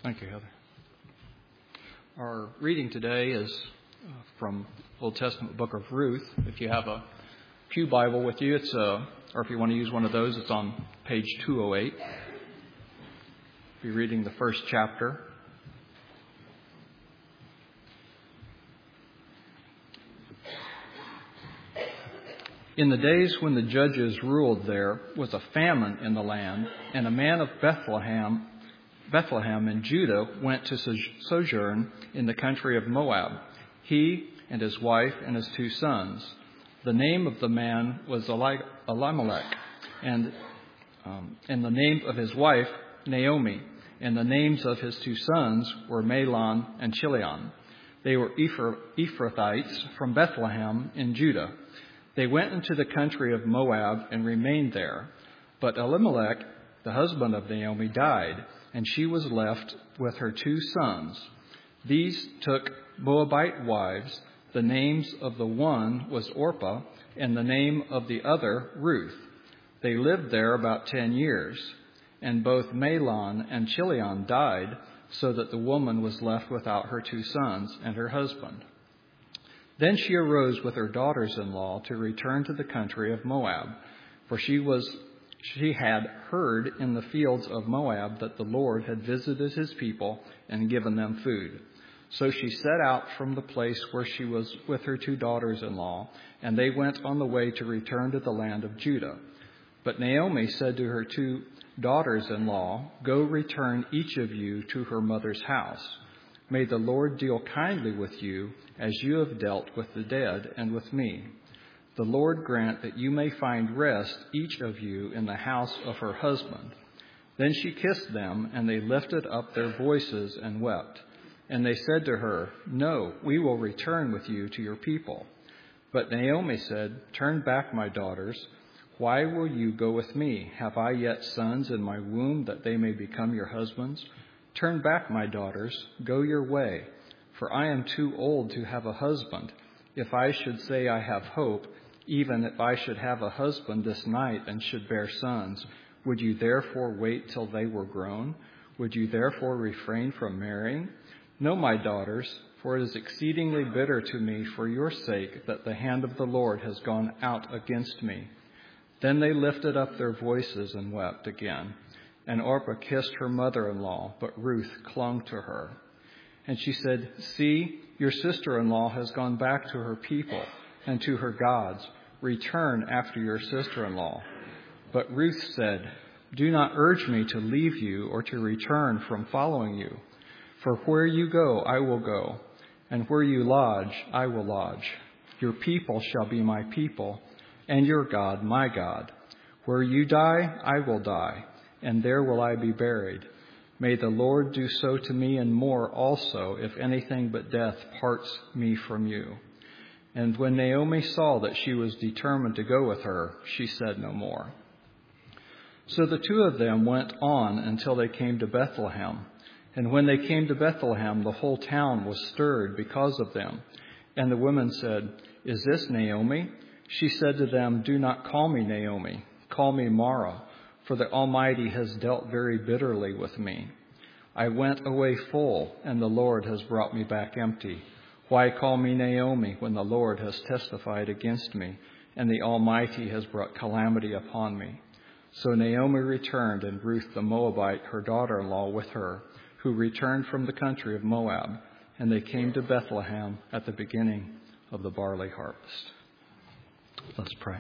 Thank you, Heather. Our reading today is from Old Testament book of Ruth. If you have a Pew Bible with you, or if you want to use one of those, it's on page 208. We'll be reading the first chapter. In the days when the judges ruled, there was a famine in the land, and a man of Bethlehem in Judah went to sojourn in the country of Moab, he and his wife and his 2 sons. The name of the man was Elimelech, and the name of his wife Naomi, and the names of his 2 sons were Mahlon and Chilion. They were Ephrathites from Bethlehem in Judah. They went into the country of Moab and remained there. But Elimelech, the husband of Naomi, died, and she was left with her 2 sons. These took Moabite wives. The names of the one was Orpah, and the name of the other Ruth. They lived there about 10 years. And both Mahlon and Chilion died, so that the woman was left without her 2 sons and her husband. Then she arose with her daughters-in-law to return to the country of Moab, for she had heard in the fields of Moab that the Lord had visited his people and given them food. So she set out from the place where she was with her 2 daughters-in-law, and they went on the way to return to the land of Judah. But Naomi said to her 2 daughters-in-law, "Go return each of you to her mother's house. May the Lord deal kindly with you as you have dealt with the dead and with me. The Lord grant that you may find rest, each of you, in the house of her husband." Then she kissed them, and they lifted up their voices and wept. And they said to her, "No, we will return with you to your people." But Naomi said, "Turn back, my daughters. Why will you go with me? Have I yet sons in my womb that they may become your husbands? Turn back, my daughters, go your way, for I am too old to have a husband. If I should say I have hope, even if I should have a husband this night and should bear sons, would you therefore wait till they were grown? Would you therefore refrain from marrying? No, my daughters, for it is exceedingly bitter to me for your sake that the hand of the Lord has gone out against me." Then they lifted up their voices and wept again. And Orpah kissed her mother-in-law, but Ruth clung to her. And she said, "See, your sister-in-law has gone back to her people and to her gods. Return after your sister-in-law." But Ruth said, "Do not urge me to leave you or to return from following you. For where you go, I will go, and where you lodge, I will lodge. Your people shall be my people, and your God my God. Where you die, I will die, and there will I be buried. May the Lord do so to me and more also, if anything but death parts me from you." And when Naomi saw that she was determined to go with her, she said no more. So the 2 of them went on until they came to Bethlehem. And when they came to Bethlehem, the whole town was stirred because of them. And the women said, "Is this Naomi?" She said to them, "Do not call me Naomi. Call me Mara, for the Almighty has dealt very bitterly with me. I went away full, and the Lord has brought me back empty. Why call me Naomi when the Lord has testified against me, and the Almighty has brought calamity upon me?" So Naomi returned, and Ruth the Moabite, her daughter-in-law, with her, who returned from the country of Moab, and they came to Bethlehem at the beginning of the barley harvest. Let's pray.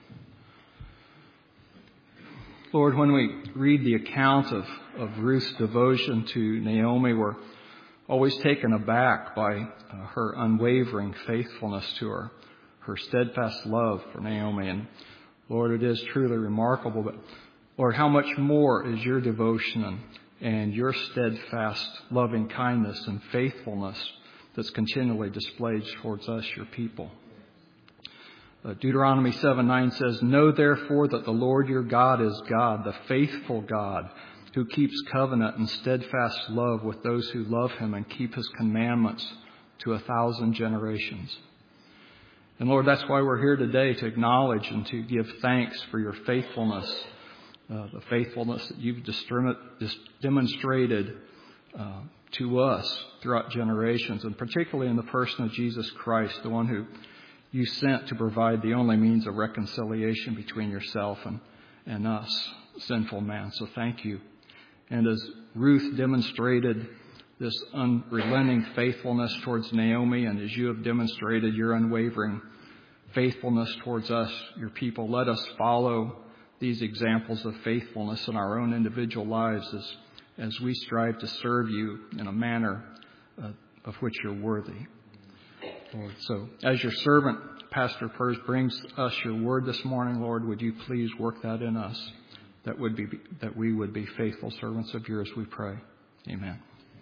Lord, when we read the account of Ruth's devotion to Naomi, we're always taken aback by her unwavering faithfulness to her steadfast love for Naomi. And Lord, it is truly remarkable. But Lord, how much more is your devotion and your steadfast loving kindness and faithfulness that's continually displayed towards us, your people. Deuteronomy 7:9 says, "Know therefore that the Lord your God is God, the faithful God, who keeps covenant and steadfast love with those who love him and keep his commandments to 1,000 generations." And Lord, that's why we're here today, to acknowledge and to give thanks for your faithfulness, the faithfulness that you've demonstrated to us throughout generations, and particularly in the person of Jesus Christ, the one who you sent to provide the only means of reconciliation between yourself and us, sinful man. So thank you. And as Ruth demonstrated this unrelenting faithfulness towards Naomi, and as you have demonstrated your unwavering faithfulness towards us, your people, let us follow these examples of faithfulness in our own individual lives as we strive to serve you in a manner of which you're worthy, Lord. So as your servant, Pastor Purse, brings us your word this morning, Lord, would you please work that in us, that we would be faithful servants of yours, we pray. Amen.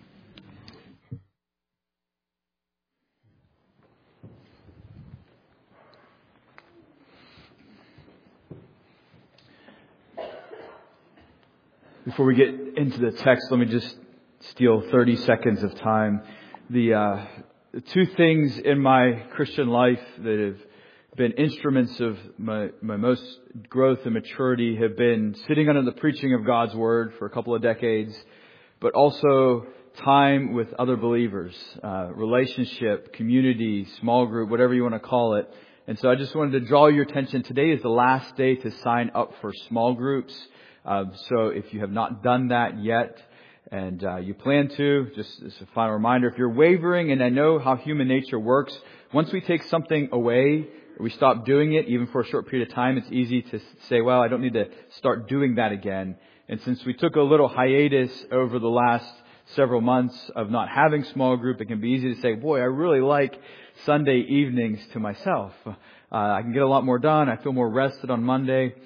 Before we get into the text, let me just steal 30 seconds of time. The two things in my Christian life that have been instruments of my most growth and maturity have been sitting under the preaching of God's Word for a couple of decades, but also time with other believers, relationship, community, small group, whatever you want to call it. And so I just wanted to draw your attention. Today is the last day to sign up for small groups. So if you have not done that yet, and you plan to, just as a final reminder, if you're wavering, and I know how human nature works, once we take something away, or we stop doing it, even for a short period of time, it's easy to say, well, I don't need to start doing that again. And since we took a little hiatus over the last several months of not having small group, it can be easy to say, boy, I really like Sunday evenings to myself. I can get a lot more done. I feel more rested on Monday.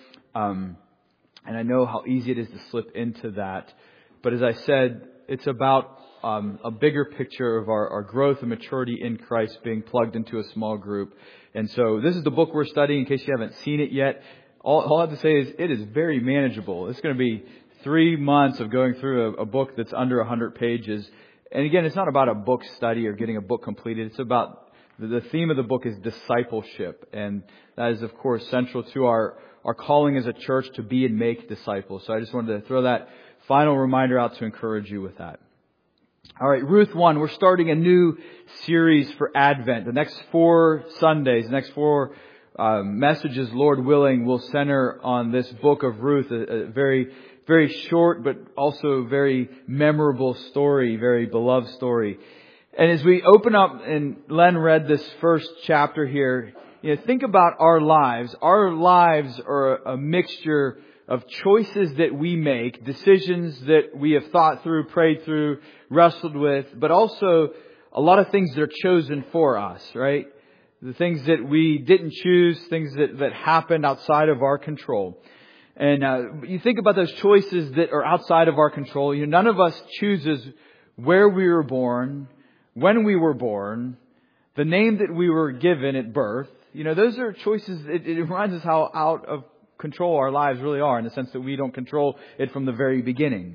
And I know how easy it is to slip into that. But as I said, it's about a bigger picture of our growth and maturity in Christ being plugged into a small group. And so this is the book we're studying in case you haven't seen it yet. All I have to say is it is very manageable. It's going to be 3 months of going through a book that's under 100 pages. And again, it's not about a book study or getting a book completed. It's about the theme of the book is discipleship. And that is, of course, central to our calling as a church to be and make disciples. So I just wanted to throw that final reminder out to encourage you with that. All right, Ruth 1. We're starting a new series for Advent. The next 4 Sundays, the next 4 messages, Lord willing, will center on this book of Ruth, a very, very short but also very memorable story, very beloved story. And as we open up, and Len read this first chapter here, think about our lives. Our lives are a mixture of choices that we make, decisions that we have thought through, prayed through, wrestled with, but also a lot of things that are chosen for us, right? The things that we didn't choose, things that happened outside of our control. And you think about those choices that are outside of our control. None of us chooses where we were born, when we were born, the name that we were given at birth. Those are choices. It reminds us how out of control our lives really are, in the sense that we don't control it from the very beginning.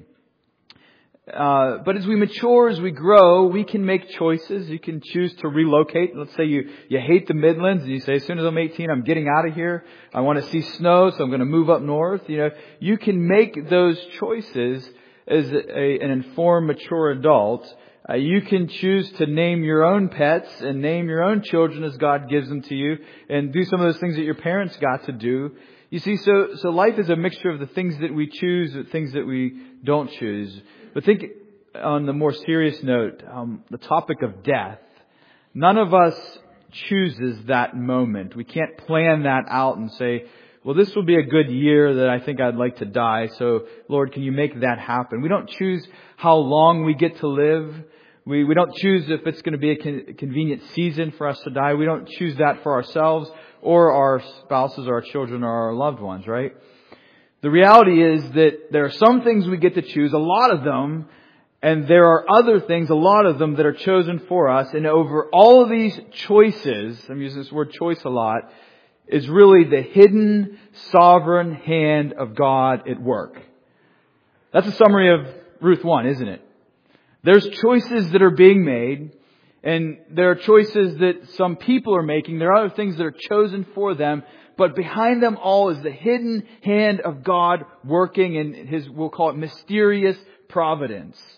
But as we mature, as we grow, we can make choices. You can choose to relocate. Let's say you hate the Midlands and you say, as soon as I'm 18, I'm getting out of here. I want to see snow, so I'm going to move up north. You can make those choices as an informed, mature adult. You can choose to name your own pets and name your own children as God gives them to you, and do some of those things that your parents got to do. You see, so life is a mixture of the things that we choose, the things that we don't choose. But think on the more serious note, the topic of death. None of us chooses that moment. We can't plan that out and say, well, this will be a good year that I think I'd like to die. So, Lord, can you make that happen? We don't choose how long we get to live. We don't choose if it's going to be a convenient season for us to die. We don't choose that for ourselves or our spouses or our children or our loved ones, right? The reality is that there are some things we get to choose, a lot of them, and there are other things, a lot of them, that are chosen for us. And over all of these choices, I'm using this word choice a lot, is really the hidden, sovereign hand of God at work. That's a summary of Ruth 1, isn't it? There's choices that are being made, and there are choices that some people are making. There are other things that are chosen for them, but behind them all is the hidden hand of God working in His, we'll call it mysterious providence.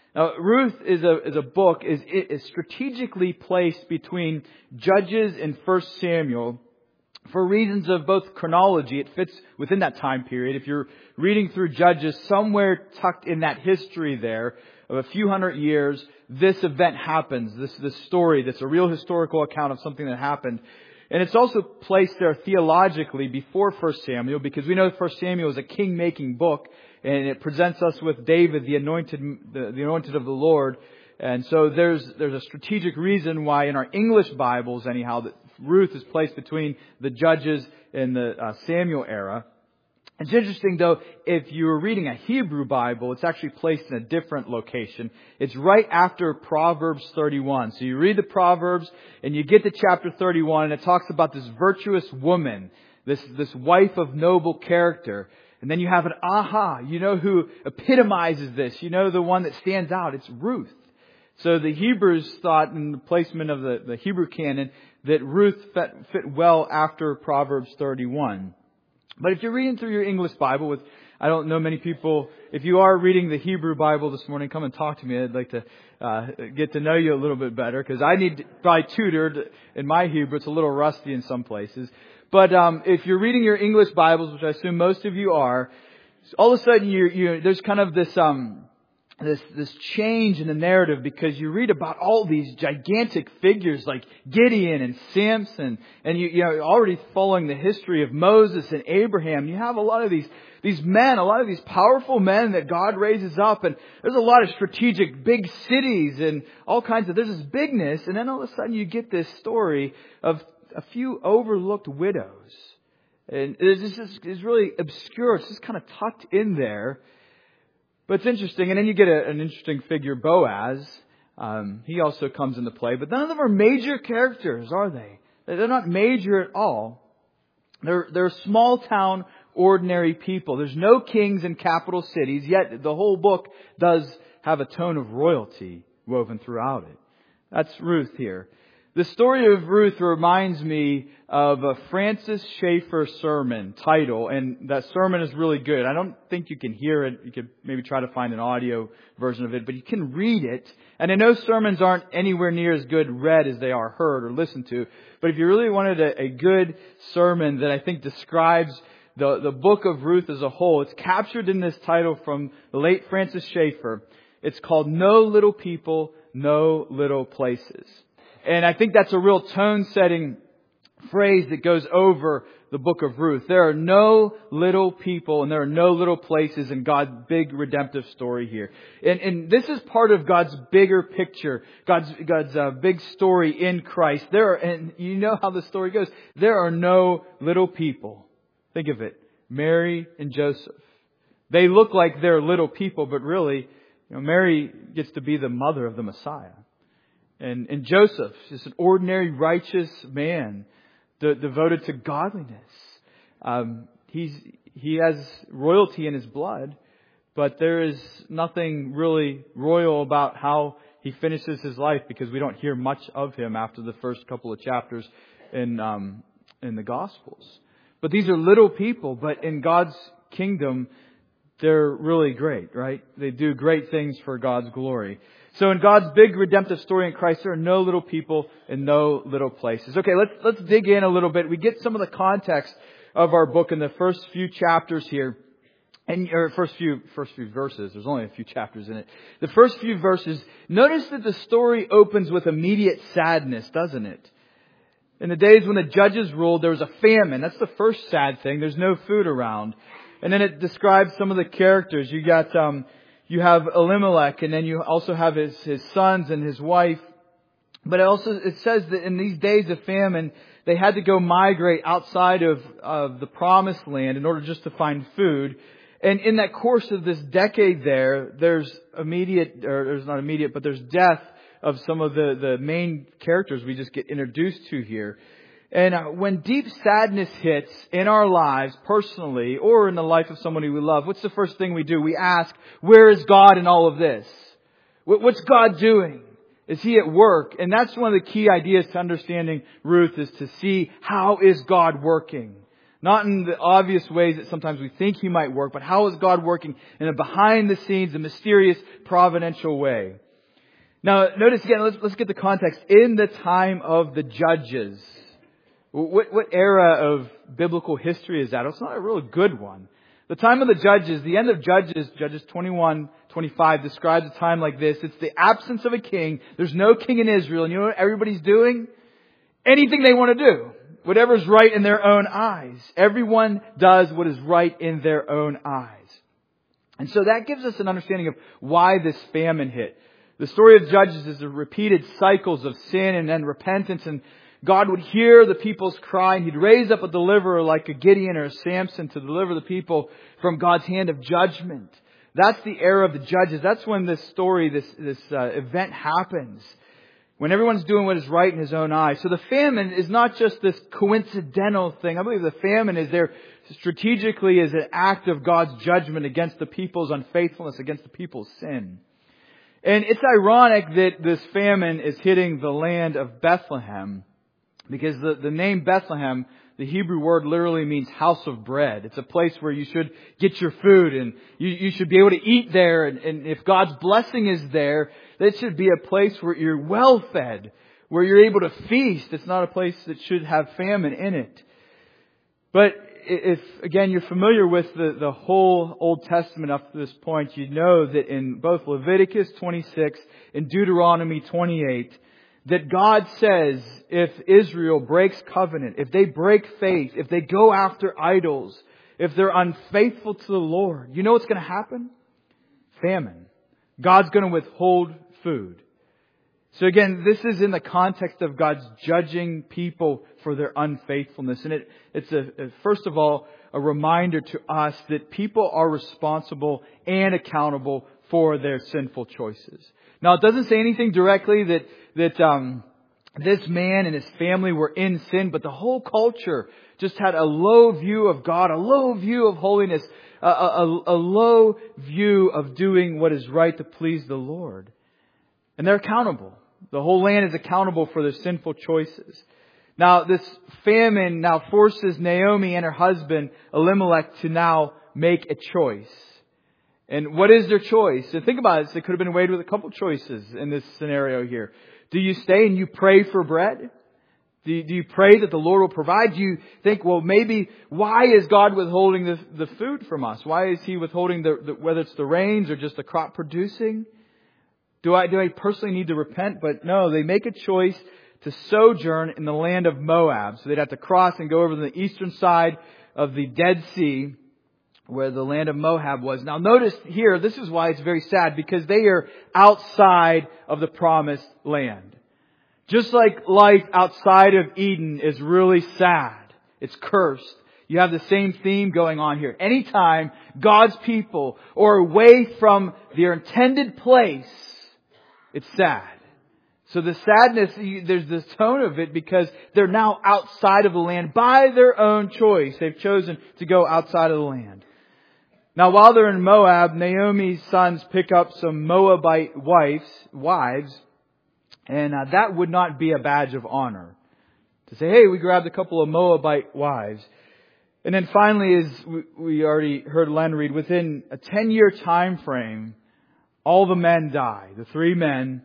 Now, Ruth is a book is strategically placed between Judges and 1 Samuel for reasons of both chronology. It fits within that time period. If you're reading through Judges, somewhere tucked in that history there of a few hundred years, this event happens. This story that's a real historical account of something that happened. And it's also placed there theologically before 1 Samuel, because we know 1 Samuel is a king-making book, and it presents us with David, the anointed of the Lord. And so there's a strategic reason why in our English Bibles, anyhow, that Ruth is placed between the Judges and the Samuel era. It's interesting, though, if you were reading a Hebrew Bible, it's actually placed in a different location. It's right after Proverbs 31. So you read the Proverbs, and you get to chapter 31, and it talks about this virtuous woman, this wife of noble character. And then you have an aha. You know who epitomizes this. You know the one that stands out. It's Ruth. So the Hebrews thought, in the placement of the Hebrew canon, that Ruth fit well after Proverbs 31. But if you're reading through your English Bible with, I don't know many people, if you are reading the Hebrew Bible this morning, come and talk to me. I'd like to get to know you a little bit better, because I need probably tutored in my Hebrew. It's a little rusty in some places. But if you're reading your English Bibles, which I assume most of you are, all of a sudden there's kind of this change in the narrative, because you read about all these gigantic figures like Gideon and Samson, and you're already following the history of Moses and Abraham. You have a lot of these men, a lot of these powerful men that God raises up, and there's a lot of strategic big cities and all kinds of, there's this bigness, and then all of a sudden you get this story of a few overlooked widows. And it's really obscure. It's just kind of tucked in there. But it's interesting. And then you get an interesting figure, Boaz. He also comes into play. But none of them are major characters, are they? They're not major at all. They're small town, ordinary people. There's no kings in capital cities. Yet the whole book does have a tone of royalty woven throughout it. That's Ruth here. The story of Ruth reminds me of a Francis Schaeffer sermon title, and that sermon is really good. I don't think you can hear it. You could maybe try to find an audio version of it, but you can read it. And I know sermons aren't anywhere near as good read as they are heard or listened to, but if you really wanted a good sermon that I think describes the book of Ruth as a whole, it's captured in this title from the late Francis Schaeffer. It's called No Little People, No Little Places. And I think that's a real tone-setting phrase that goes over the book of Ruth. There are no little people and there are no little places in God's big redemptive story here. And this is part of God's bigger picture, God's big story in Christ. And you know how the story goes. There are no little people. Think of it. Mary and Joseph. They look like they're little people, but really, Mary gets to be the mother of the Messiah. And Joseph is an ordinary righteous man devoted to godliness. He has royalty in his blood, but there is nothing really royal about how he finishes his life, because we don't hear much of him after the first couple of chapters in the Gospels. But these are little people, but in God's kingdom, they're really great, right? They do great things for God's glory. So in God's big redemptive story in Christ, there are no little people and no little places. Okay, let's dig in a little bit. We get some of the context of our book in the first few chapters here. Or first few verses. There's only a few chapters in it. The first few verses, notice that the story opens with immediate sadness, doesn't it? In the days when the judges ruled, there was a famine. That's the first sad thing. There's no food around. And then it describes some of the characters. You have Elimelech, and then you also have his sons and his wife. But it says that in these days of famine, they had to go migrate outside of the promised land in order just to find food. And in that course of this decade there's death of some of the main characters we just get introduced to here. And when deep sadness hits in our lives personally or in the life of somebody we love, what's the first thing we do? We ask, where is God in all of this? What's God doing? Is He at work? And that's one of the key ideas to understanding Ruth, is to see, how is God working? Not in the obvious ways that sometimes we think He might work, but how is God working in a behind the scenes, a mysterious, providential way? Now, notice again, let's get the context. In the time of the judges. What era of biblical history is that? It's not a really good one. The time of the judges, the end of Judges 21:25 describes a time like this. It's the absence of a king. There's no king in Israel. And you know what everybody's doing? Anything they want to do. Whatever's right in their own eyes. Everyone does what is right in their own eyes. And so that gives us an understanding of why this famine hit. The story of Judges is the repeated cycles of sin and then repentance, and God would hear the people's cry, and He'd raise up a deliverer like a Gideon or a Samson to deliver the people from God's hand of judgment. That's the era of the judges. That's when this story, this event happens. When everyone's doing what is right in his own eyes. So the famine is not just this coincidental thing. I believe the famine is there strategically as an act of God's judgment against the people's unfaithfulness, against the people's sin. And it's ironic that this famine is hitting the land of Bethlehem. Because the name Bethlehem, the Hebrew word literally means house of bread. It's a place where you should get your food and you should be able to eat there. And if God's blessing is there, that should be a place where you're well fed, where you're able to feast. It's not a place that should have famine in it. But if, again, you're familiar with the whole Old Testament up to this point, you know that in both Leviticus 26 and Deuteronomy 28, that God says if Israel breaks covenant, if they break faith, if they go after idols, if they're unfaithful to the Lord, you know what's going to happen? Famine. God's going to withhold food. So again, this is in the context of God's judging people for their unfaithfulness. And it's first of all, a reminder to us that people are responsible and accountable for their sinful choices. Now, it doesn't say anything directly that this man and his family were in sin, but the whole culture just had a low view of God, a low view of holiness, a low view of doing what is right to please the Lord. And they're accountable. The whole land is accountable for their sinful choices. Now, this famine now forces Naomi and her husband, Elimelech, to now make a choice. And what is their choice? And think about it. They could have been weighed with a couple choices in this scenario here. Do you stay and you pray for bread? Do you pray that the Lord will provide? Do you think, well, maybe, why is God withholding the food from us? Why is He withholding whether it's the rains or just the crop producing? Do I personally need to repent? But no, they make a choice to sojourn in the land of Moab. So they'd have to cross and go over to the eastern side of the Dead Sea, where the land of Moab was. Now notice here, this is why it's very sad, because they are outside of the promised land. Just like life outside of Eden is really sad. It's cursed. You have the same theme going on here. Anytime God's people are away from their intended place, it's sad. So the sadness, there's this tone of it because they're now outside of the land by their own choice. They've chosen to go outside of the land. Now, while they're in Moab, Naomi's sons pick up some Moabite wives, and that would not be a badge of honor. To say, hey, we grabbed a couple of Moabite wives. And then finally, as we already heard Len read, within a 10-year time frame, all the men die. The three men,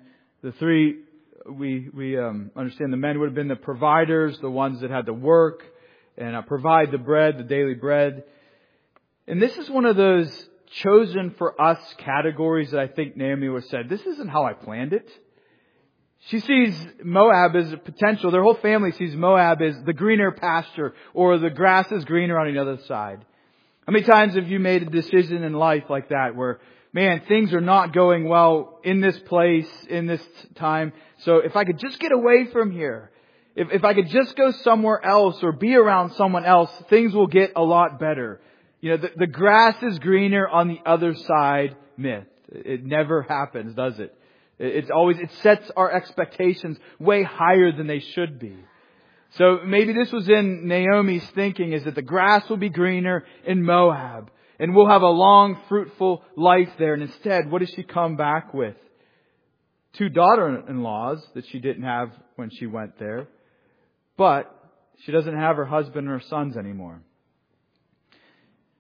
we understand the men would have been the providers, the ones that had to work and provide the bread, the daily bread. And this is one of those chosen for us categories that I think Naomi would have said, this isn't how I planned it. She sees Moab as a potential. Their whole family sees Moab as the greener pasture, or the grass is greener on the other side. How many times have you made a decision in life like that where, man, things are not going well in this place, in this time. So if I could just get away from here, if I could just go somewhere else or be around someone else, things will get a lot better. You know, the grass is greener on the other side myth. It never happens, does it? It sets our expectations way higher than they should be. So maybe this was in Naomi's thinking, is that the grass will be greener in Moab. And we'll have a long, fruitful life there. And instead, what does she come back with? 2 daughter-in-laws that she didn't have when she went there. But she doesn't have her husband and her sons anymore.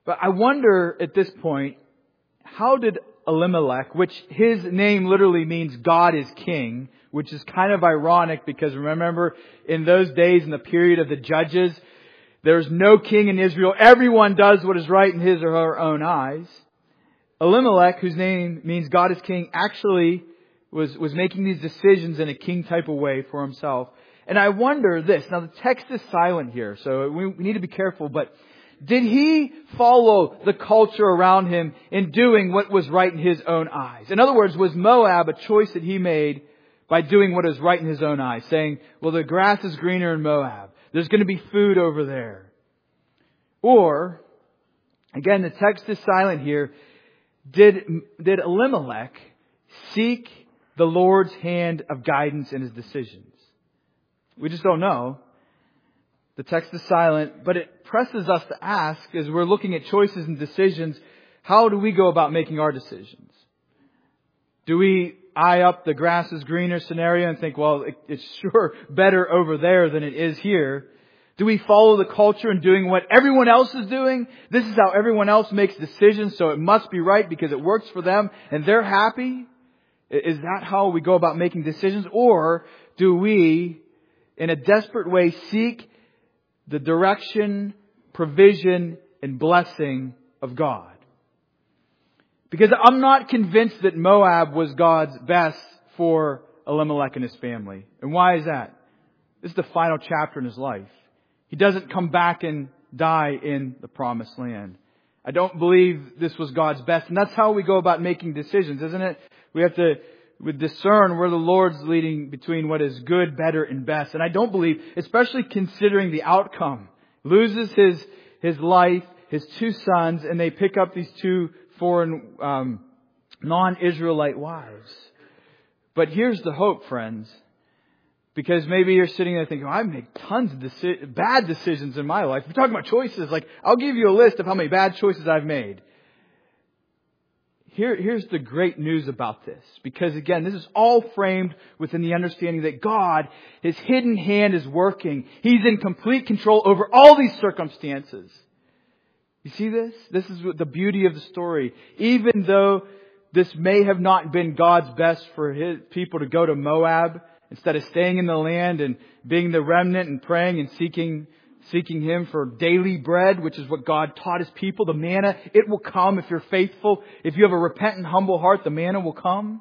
But I wonder at this point, how did Elimelech, which his name literally means God is king, which is kind of ironic because remember in those days, in the period of the judges, there's no king in Israel. Everyone does what is right in his or her own eyes. Elimelech, whose name means God is king, actually was making these decisions in a king type of way for himself. And I wonder this. Now the text is silent here, so we need to be careful, but did he follow the culture around him in doing what was right in his own eyes? In other words, was Moab a choice that he made by doing what is right in his own eyes? Saying, well, the grass is greener in Moab. There's going to be food over there. Or, again, the text is silent here. Did Elimelech seek the Lord's hand of guidance in his decisions? We just don't know. The text is silent, but it presses us to ask, as we're looking at choices and decisions, how do we go about making our decisions? Do we eye up the grass is greener scenario and think, well, it's sure better over there than it is here? Do we follow the culture in doing what everyone else is doing? This is how everyone else makes decisions, so it must be right because it works for them and they're happy? Is that how we go about making decisions? Or do we, in a desperate way, seek the direction, provision, and blessing of God? Because I'm not convinced that Moab was God's best for Elimelech and his family. And why is that? This is the final chapter in his life. He doesn't come back and die in the promised land. I don't believe this was God's best. And that's how we go about making decisions, isn't it? We have to discern where the Lord's leading between what is good, better, and best. And I don't believe, especially considering the outcome, loses his life, his two sons, and they pick up these two foreign, non-Israelite wives. But here's the hope, friends. Because maybe you're sitting there thinking, I make tons of bad decisions in my life. We're talking about choices. Like, I'll give you a list of how many bad choices I've made. Here's the great news about this. Because again, this is all framed within the understanding that God, His hidden hand is working. He's in complete control over all these circumstances. You see this? This is the beauty of the story. Even though this may have not been God's best for His people to go to Moab, instead of staying in the land and being the remnant and praying and seeking Him for daily bread, which is what God taught His people. The manna, it will come if you're faithful. If you have a repentant, humble heart, the manna will come.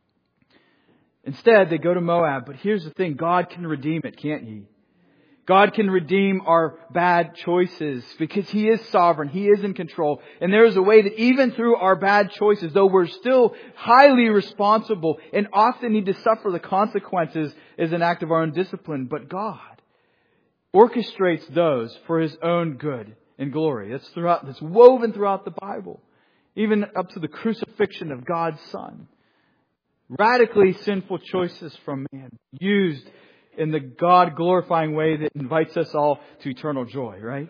Instead, they go to Moab. But here's the thing. God can redeem it, can't He? God can redeem our bad choices because He is sovereign. He is in control. And there is a way that even through our bad choices, though we're still highly responsible and often need to suffer the consequences as an act of our own discipline, but God orchestrates those for His own good and glory. That's woven throughout the Bible, even up to the crucifixion of God's Son. Radically sinful choices from man used in the God-glorifying way that invites us all to eternal joy, right?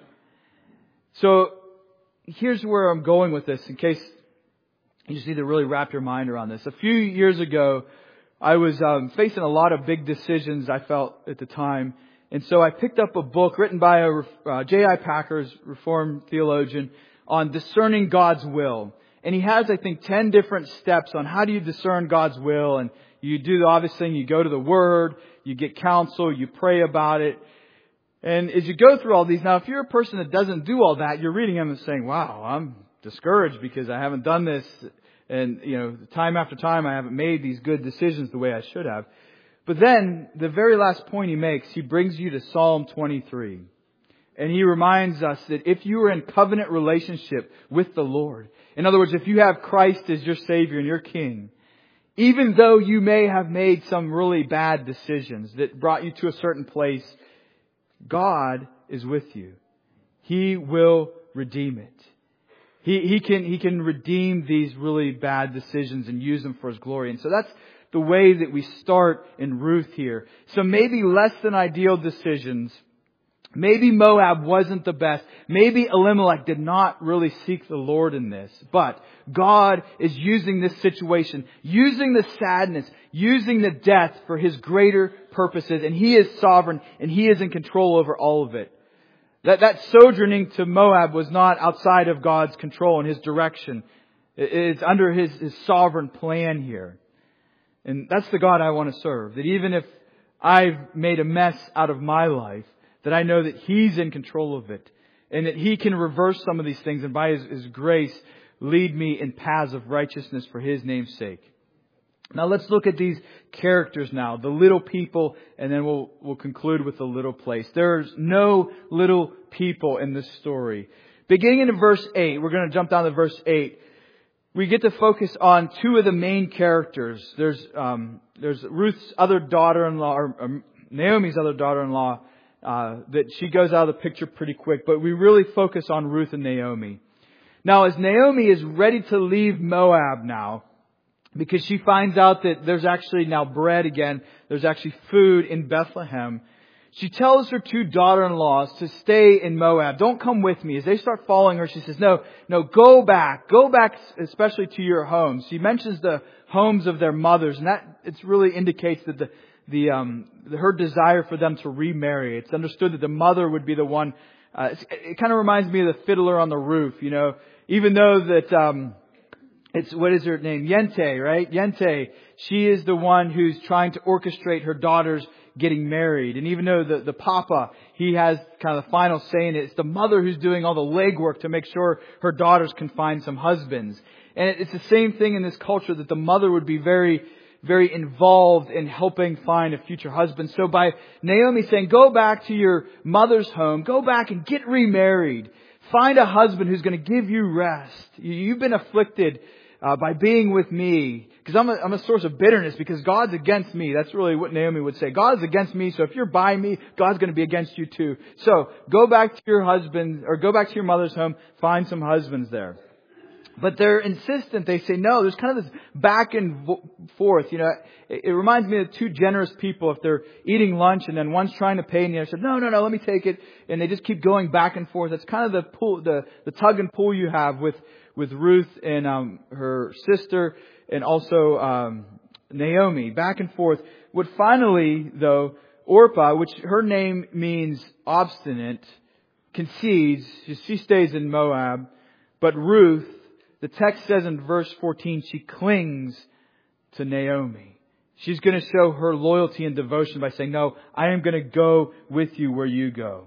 So here's where I'm going with this in case you just need to really wrap your mind around this. A few years ago, I was facing a lot of big decisions, I felt, at the time. And so I picked up a book written by J.I. Packer's Reformed theologian on discerning God's will. And he has, I think, 10 different steps on how do you discern God's will. And you do the obvious thing, you go to the Word, you get counsel, you pray about it. And as you go through all these, now if you're a person that doesn't do all that, you're reading them and saying, wow, I'm discouraged because I haven't done this. And, time after time I haven't made these good decisions the way I should have. But then, the very last point he makes, he brings you to Psalm 23. And he reminds us that if you are in covenant relationship with the Lord, in other words, if you have Christ as your Savior and your King, even though you may have made some really bad decisions that brought you to a certain place, God is with you. He will redeem it. He can redeem these really bad decisions and use them for His glory. And so that's the way that we start in Ruth here. So maybe less than ideal decisions. Maybe Moab wasn't the best. Maybe Elimelech did not really seek the Lord in this. But God is using this situation, using the sadness, using the death for His greater purposes. And He is sovereign and He is in control over all of it. That sojourning to Moab was not outside of God's control and His direction. It's under His sovereign plan here. And that's the God I want to serve. That even if I've made a mess out of my life, that I know that He's in control of it. And that He can reverse some of these things and by His grace lead me in paths of righteousness for His name's sake. Now let's look at these characters now. The little people, and then we'll conclude with the little place. There's no little people in this story. Beginning in verse 8, we're going to jump down to verse 8. We get to focus on two of the main characters. There's Ruth's other daughter-in-law, or Naomi's other daughter-in-law, that she goes out of the picture pretty quick. But we really focus on Ruth and Naomi. Now, as Naomi is ready to leave Moab now, because she finds out that there's actually now bread again, there's actually food in Bethlehem, she tells her two daughter-in-laws to stay in Moab. Don't come with me. As they start following her, she says, no, go back especially to your homes. She mentions the homes of their mothers, and that it really indicates that her desire for them to remarry. It's understood that the mother would be the one. It kind of reminds me of the Fiddler on the Roof, even though that what is her name? Yente, right? Yente. She is the one who's trying to orchestrate her daughters getting married. And even though the papa, he has kind of the final say in it, it's the mother who's doing all the legwork to make sure her daughters can find some husbands. And it's the same thing in this culture, that the mother would be very, very involved in helping find a future husband. So by Naomi saying, go back to your mother's home, go back and get remarried. Find a husband who's going to give you rest. You've been afflicted by being with me, because I'm a source of bitterness, because God's against me. That's really what Naomi would say. God is against me, so if you're by me, God's going to be against you too. So go back to your husband, or go back to your mother's home, find some husbands there. But they're insistent. They say no. There's kind of this back and forth. It reminds me of two generous people. If they're eating lunch and then one's trying to pay and the other says, no, let me take it. And they just keep going back and forth. That's kind of the tug and pull you have with Ruth and her sister, and also Naomi, back and forth. What finally, though, Orpah, which her name means obstinate, concedes. She stays in Moab. But Ruth, the text says in verse 14, she clings to Naomi. She's going to show her loyalty and devotion by saying, no, I am going to go with you where you go.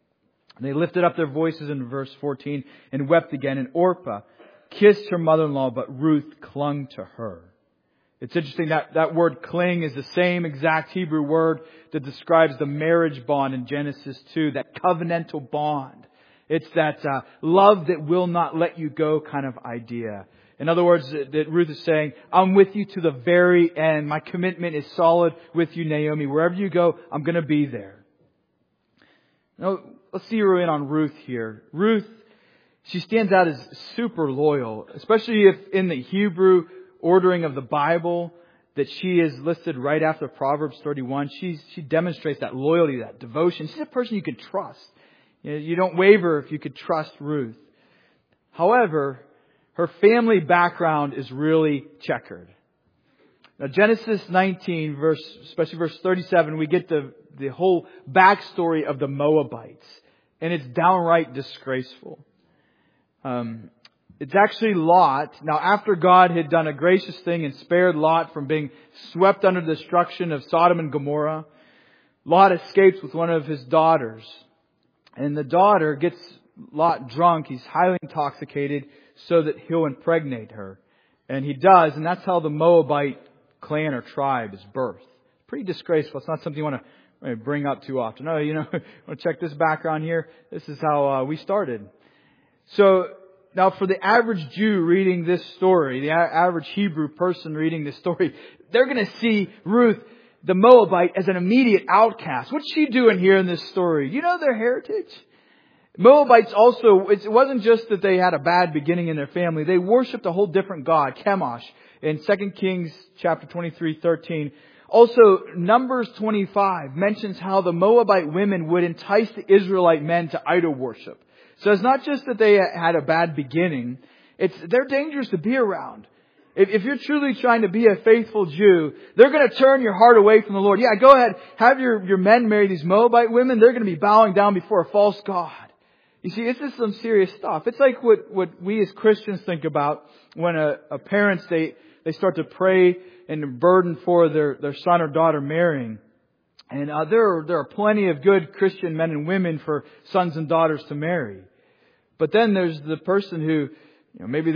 And they lifted up their voices in verse 14 and wept again. And Orpah kissed her mother-in-law, but Ruth clung to her. It's interesting that word cling is the same exact Hebrew word that describes the marriage bond in Genesis 2, that covenantal bond. It's that love that will not let you go kind of idea. In other words, that Ruth is saying, I'm with you to the very end. My commitment is solid with you, Naomi. Wherever you go, I'm going to be there. Now, let's zero in on Ruth here. Ruth, she stands out as super loyal, especially if in the Hebrew ordering of the Bible that she is listed right after Proverbs 31. She demonstrates that loyalty, that devotion. She's a person you can trust. You don't waver if you could trust Ruth. However, her family background is really checkered. Now, Genesis 19, especially verse 37, we get the whole backstory of the Moabites. And it's downright disgraceful. It's actually Lot. Now, after God had done a gracious thing and spared Lot from being swept under the destruction of Sodom and Gomorrah, Lot escapes with one of his daughters. And the daughter gets Lot drunk. He's highly intoxicated so that he'll impregnate her. And he does. And that's how the Moabite clan or tribe is birthed. Pretty disgraceful. It's not something you want to bring up too often. No, want to check this background here. This is how we started. So now for the average Jew reading this story, the average Hebrew person reading this story, they're going to see Ruth, the Moabite, as an immediate outcast. What's she doing here in this story? You know their heritage? Moabites also, it wasn't just that they had a bad beginning in their family. They worshipped a whole different god, Chemosh, in 2 Kings chapter 23:13. Also, Numbers 25 mentions how the Moabite women would entice the Israelite men to idol worship. So it's not just that they had a bad beginning. They're dangerous to be around. If you're truly trying to be a faithful Jew, they're going to turn your heart away from the Lord. Yeah, go ahead. Have your men marry these Moabite women. They're going to be bowing down before a false god. You see, this is some serious stuff. It's like what we as Christians think about when a parents, they start to pray and burden for their son or daughter marrying. And there are plenty of good Christian men and women for sons and daughters to marry. But then there's the person who, maybe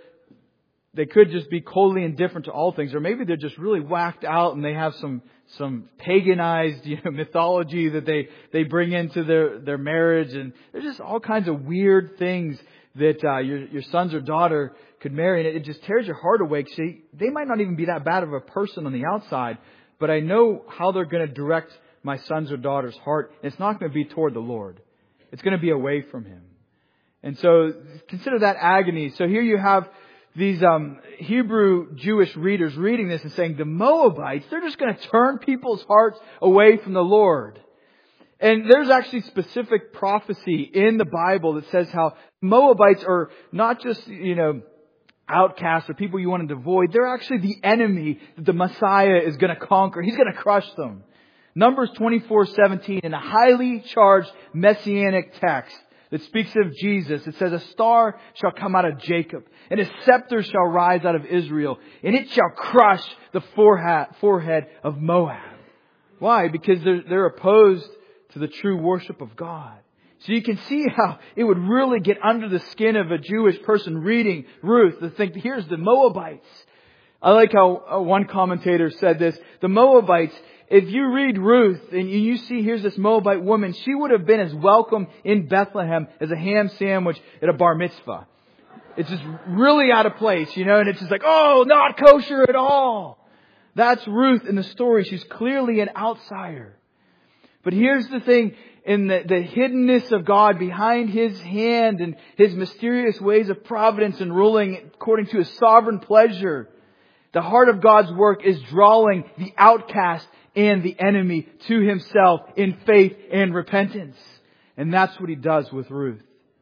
they could just be coldly indifferent to all things, or maybe they're just really whacked out and they have some paganized mythology that they bring into their marriage, and there's just all kinds of weird things that your sons or daughter could marry, and it just tears your heart away. See, they might not even be that bad of a person on the outside, but I know how they're going to direct my son's or daughter's heart. It's not going to be toward the Lord. It's going to be away from Him. And so consider that agony. So here you have these Hebrew Jewish readers reading this and saying, the Moabites, they're just going to turn people's hearts away from the Lord. And there's actually specific prophecy in the Bible that says how Moabites are not just, outcasts or people you want to avoid. They're actually the enemy that the Messiah is going to conquer. He's going to crush them. Numbers 24:17, in a highly charged messianic text that speaks of Jesus, it says, a star shall come out of Jacob, and a scepter shall rise out of Israel, and it shall crush the forehead of Moab. Why? Because they're opposed to the true worship of God. So you can see how it would really get under the skin of a Jewish person reading Ruth to think, here's the Moabites. I like how one commentator said this. The Moabites, if you read Ruth and you see here's this Moabite woman, she would have been as welcome in Bethlehem as a ham sandwich at a bar mitzvah. It's just really out of place, and it's just like, oh, not kosher at all. That's Ruth in the story. She's clearly an outsider. But here's the thing, in the hiddenness of God behind His hand and His mysterious ways of providence and ruling according to His sovereign pleasure, the heart of God's work is drawing the outcast and the enemy to Himself in faith and repentance. And that's what He does with Ruth.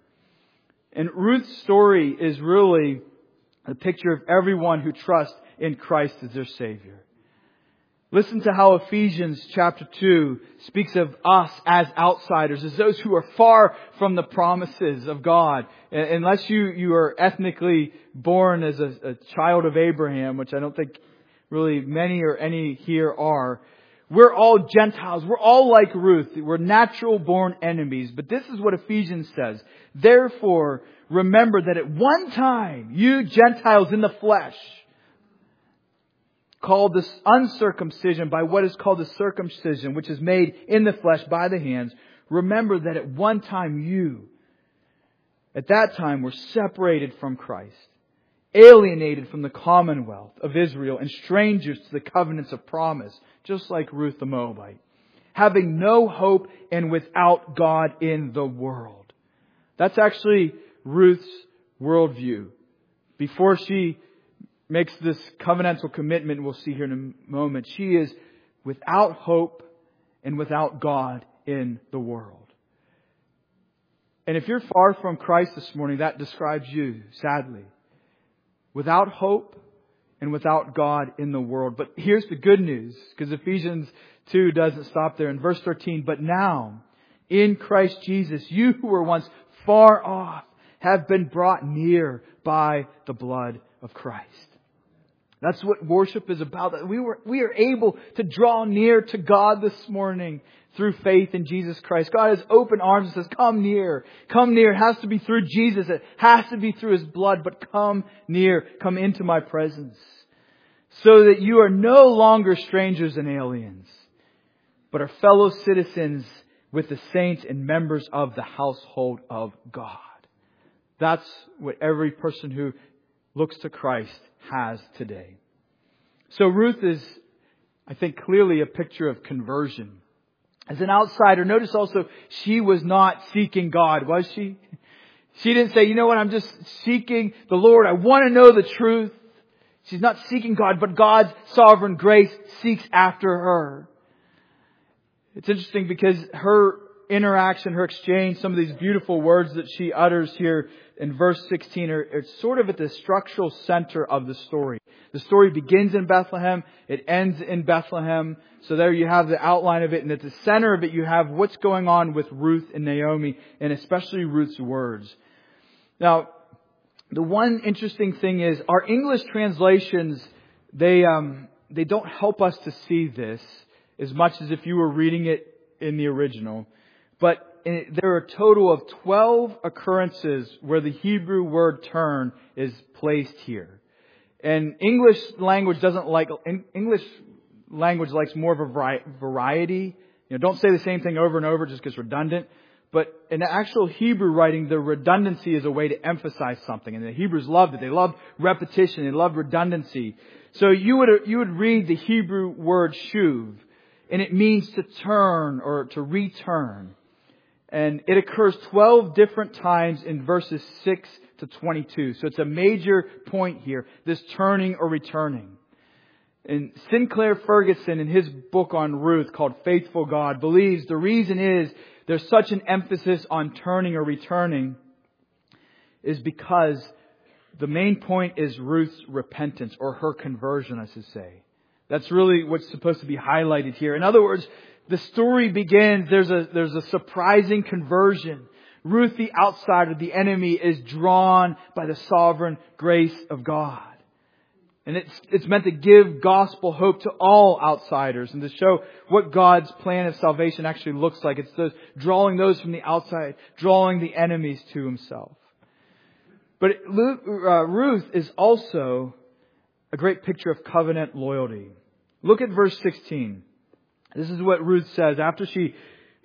And Ruth's story is really a picture of everyone who trusts in Christ as their Savior. Listen to how Ephesians chapter 2 speaks of us as outsiders, as those who are far from the promises of God. Unless you are ethnically born as a child of Abraham, which I don't think really many or any here are. We're all Gentiles. We're all like Ruth. We're natural born enemies. But this is what Ephesians says. Therefore, remember that at one time, you Gentiles in the flesh, called this uncircumcision by what is called the circumcision, which is made in the flesh by the hands. Remember that at one time you, at that time, were separated from Christ, alienated from the commonwealth of Israel, and strangers to the covenants of promise, just like Ruth the Moabite, having no hope and without God in the world. That's actually Ruth's worldview. Before she makes this covenantal commitment we'll see here in a moment, she is without hope and without God in the world. And if you're far from Christ this morning, that describes you, sadly. Without hope and without God in the world. But here's the good news, because Ephesians 2 doesn't stop there. In verse 13, but now, in Christ Jesus, you who were once far off have been brought near by the blood of Christ. That's what worship is about. We are able to draw near to God this morning through faith in Jesus Christ. God has open arms and says, come near. Come near. It has to be through Jesus. It has to be through His blood. But come near. Come into my presence. So that you are no longer strangers and aliens, but are fellow citizens with the saints and members of the household of God. That's what every person who looks to Christ has today. So Ruth is, I think, clearly a picture of conversion. As an outsider, notice also she was not seeking God, was she? She didn't say, you know what, I'm just seeking the Lord. I want to know the truth. She's not seeking God, but God's sovereign grace seeks after her. It's interesting because her interaction, her exchange, some of these beautiful words that she utters here in verse 16 are sort of at the structural center of the story. The story begins in Bethlehem. It ends in Bethlehem. So there you have the outline of it. And at the center of it, you have what's going on with Ruth and Naomi, and especially Ruth's words. Now, the one interesting thing is our English translations, they don't help us to see this as much as if you were reading it in the original. But there are a total of 12 occurrences where the Hebrew word turn is placed here. And English language likes more of a variety. Don't say the same thing over and over just because it's redundant. But in the actual Hebrew writing, the redundancy is a way to emphasize something. And the Hebrews loved it. They loved repetition. They loved redundancy. So you would read the Hebrew word shuv, and it means to turn or to return. And it occurs 12 different times in verses 6 to 22. So it's a major point here, this turning or returning. And Sinclair Ferguson, in his book on Ruth called Faithful God, believes the reason is there's such an emphasis on turning or returning is because the main point is Ruth's repentance or her conversion, I should say. That's really what's supposed to be highlighted here. In other words, the story begins, there's a surprising conversion. Ruth, the outsider, the enemy, is drawn by the sovereign grace of God. And it's meant to give gospel hope to all outsiders and to show what God's plan of salvation actually looks like. It's drawing those from the outside, drawing the enemies to Himself. But Ruth is also a great picture of covenant loyalty. Look at verse 16. This is what Ruth says after she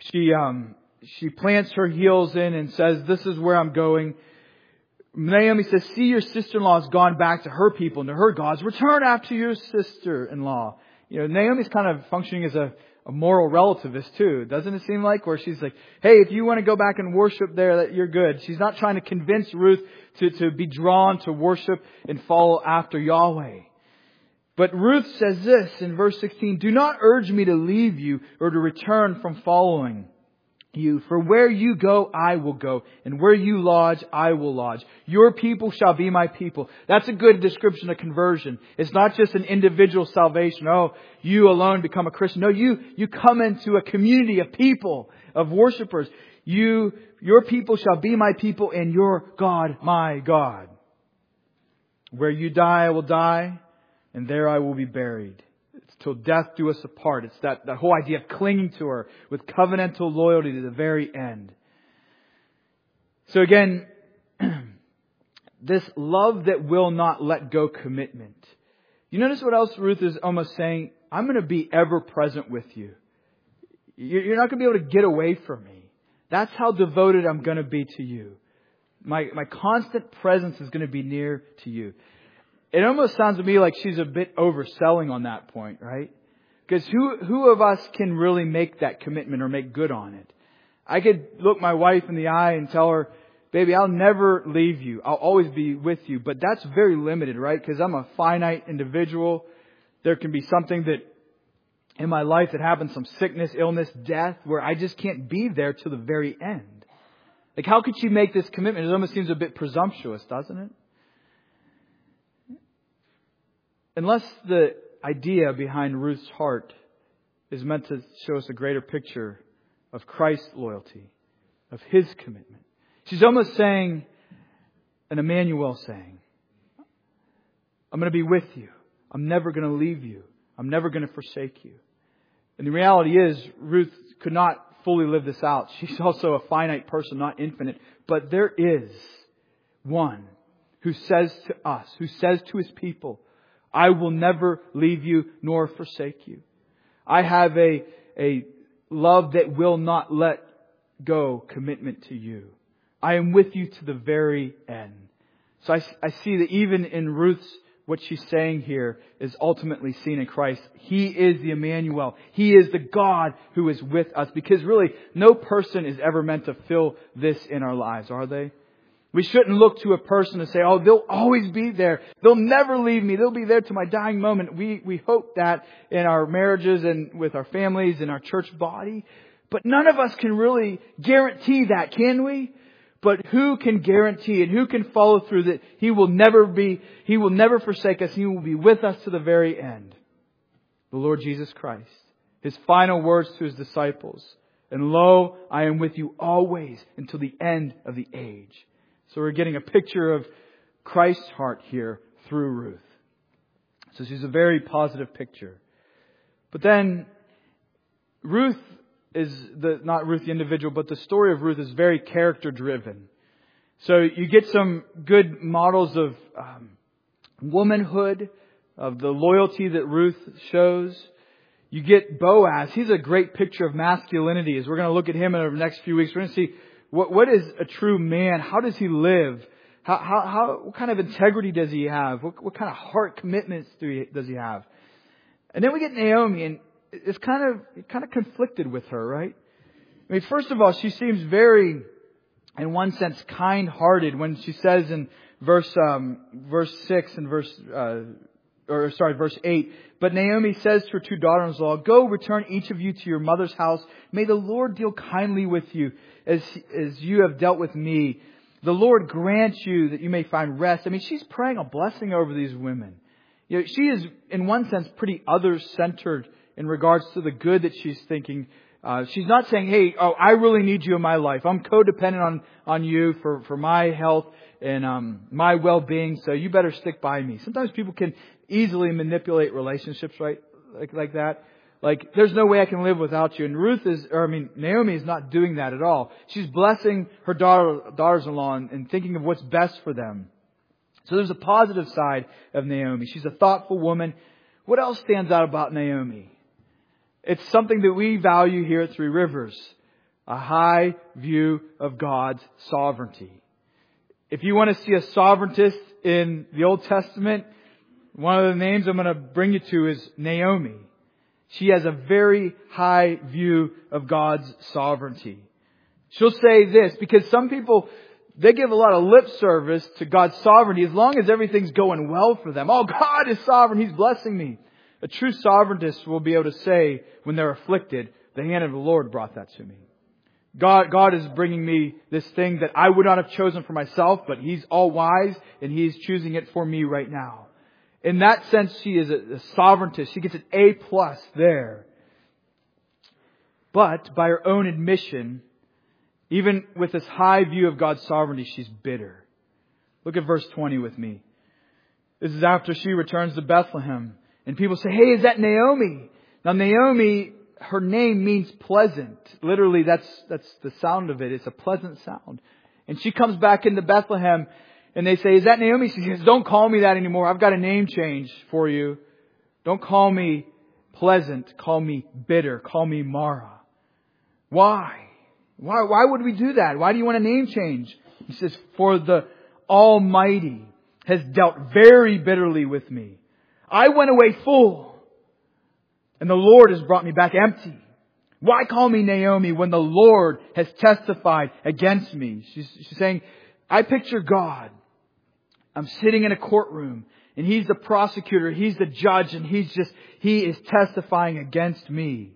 plants her heels in and says, "This is where I'm going." Naomi says, "See, your sister-in-law has gone back to her people and to her gods. Return after your sister-in-law." Naomi's kind of functioning as a moral relativist too, doesn't it seem like? Where she's like, "Hey, if you want to go back and worship there, that you're good." She's not trying to convince Ruth to be drawn to worship and follow after Yahweh. But Ruth says this in verse 16, "Do not urge me to leave you or to return from following you. For where you go, I will go. And where you lodge, I will lodge. Your people shall be my people." That's a good description of conversion. It's not just an individual salvation. Oh, you alone become a Christian. No, you come into a community of people, of worshipers. Your people shall be my people and your God, my God. Where you die, I will die. And there I will be buried. It's till death do us apart. It's that whole idea of clinging to her with covenantal loyalty to the very end. So again, this love that will not let go commitment. You notice what else Ruth is almost saying? I'm going to be ever present with you. You're not going to be able to get away from me. That's how devoted I'm going to be to you. My constant presence is going to be near to you. It almost sounds to me like she's a bit overselling on that point, right? Because who of us can really make that commitment or make good on it? I could look my wife in the eye and tell her, "Baby, I'll never leave you. I'll always be with you." But that's very limited, right? Because I'm a finite individual. There can be something that in my life that happens, some sickness, illness, death, where I just can't be there to the very end. Like, how could she make this commitment? It almost seems a bit presumptuous, doesn't it? Unless the idea behind Ruth's heart is meant to show us a greater picture of Christ's loyalty, of His commitment. She's almost saying, an Emmanuel saying, "I'm going to be with you. I'm never going to leave you. I'm never going to forsake you." And the reality is, Ruth could not fully live this out. She's also a finite person, not infinite. But there is one who says to us, who says to His people, "I will never leave you nor forsake you. I have a love that will not let go commitment to you. I am with you to the very end." So I see that even in Ruth's, what she's saying here is ultimately seen in Christ. He is the Emmanuel. He is the God who is with us. Because really, no person is ever meant to fill this in our lives, are they? We shouldn't look to a person and say, "Oh, they'll always be there. They'll never leave me. They'll be there to my dying moment." We hope that in our marriages and with our families and our church body. But none of us can really guarantee that, can we? But who can guarantee and who can follow through that He will never forsake us. He will be with us to the very end. The Lord Jesus Christ. His final words to His disciples. And lo, I am with you always until the end of the age. So we're getting a picture of Christ's heart here through Ruth. So she's a very positive picture. But then Ruth is not Ruth the individual, but the story of Ruth is very character driven. So you get some good models of womanhood, of the loyalty that Ruth shows. You get Boaz. He's a great picture of masculinity. As we're going to look at him in the next few weeks, we're going to see what is a true man. How does he live? What kind of integrity does he have? What kind of heart commitments does he have? And then we get Naomi, and it's kind of conflicted with her, right? I mean, first of all, she seems very, in one sense, kind-hearted when she says in verse 6 and verse 8. But Naomi says to her two daughters-in-law, "Go, return each of you to your mother's house. May the Lord deal kindly with you as you have dealt with me. The Lord grant you that you may find rest." I mean, she's praying a blessing over these women. You know, she is, in one sense, pretty others-centered in regards to the good that she's thinking. She's not saying, "Hey, I really need you in my life. I'm codependent on you for my health and my well-being, so you better stick by me." Sometimes people can easily manipulate relationships, right? Like that. Like, there's no way I can live without you. And Naomi is not doing that at all. She's blessing her daughters-in-law and thinking of what's best for them. So there's a positive side of Naomi. She's a thoughtful woman. What else stands out about Naomi? It's something that we value here at Three Rivers. A high view of God's sovereignty. If you want to see a sovereigntist in the Old Testament, one of the names I'm going to bring you to is Naomi. She has a very high view of God's sovereignty. She'll say this, because some people, they give a lot of lip service to God's sovereignty as long as everything's going well for them. Oh, God is sovereign. He's blessing me. A true sovereigntist will be able to say when they're afflicted, the hand of the Lord brought that to me. God is bringing me this thing that I would not have chosen for myself, but He's all wise and He's choosing it for me right now. In that sense, she is a sovereigntist. She gets an A+ there. But by her own admission, even with this high view of God's sovereignty, she's bitter. Look at verse 20 with me. This is after she returns to Bethlehem. And people say, "Hey, is that Naomi?" Now Naomi, her name means pleasant. Literally, that's the sound of it. It's a pleasant sound. And she comes back into Bethlehem and they say, "Is that Naomi?" She says, "Don't call me that anymore. I've got a name change for you. Don't call me pleasant. Call me bitter. Call me Mara." Why? Why would we do that? Why do you want a name change? He says, "For the Almighty has dealt very bitterly with me. I went away full, and the Lord has brought me back empty. Why call me Naomi when the Lord has testified against me?" She's saying, I picture God. I'm sitting in a courtroom, and He's the prosecutor, He's the judge, and He is testifying against me.